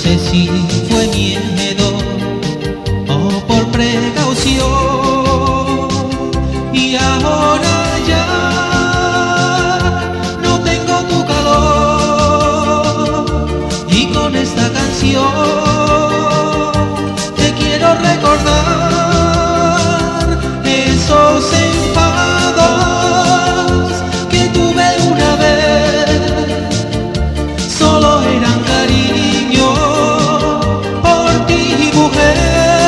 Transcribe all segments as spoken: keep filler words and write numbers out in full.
sé si fue miedo o por precaución, y ahora ya no tengo tu calor, y con esta canción te quiero recordar esos enfados que tuve una vez. Solo eran cariño por ti, mujer.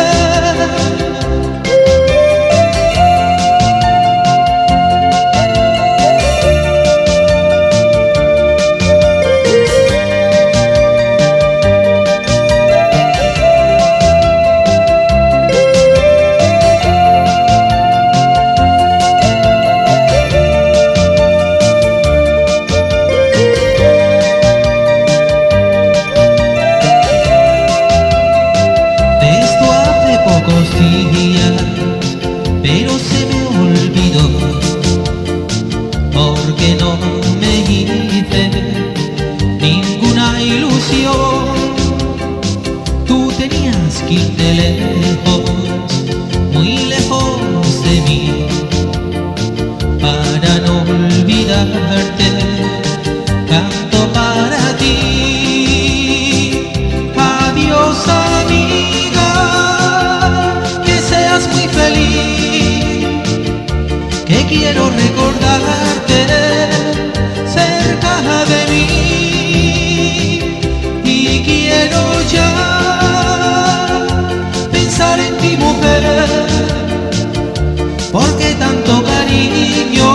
Días, pero se me olvidó, porque no me hice ninguna ilusión. Tú tenías que irte lejos, muy lejos de mí, para no olvidarte. Canto para ti. Adiós, amiga, muy feliz, que quiero recordarte cerca de mí, y quiero ya pensar en ti, mujer, porque tanto cariño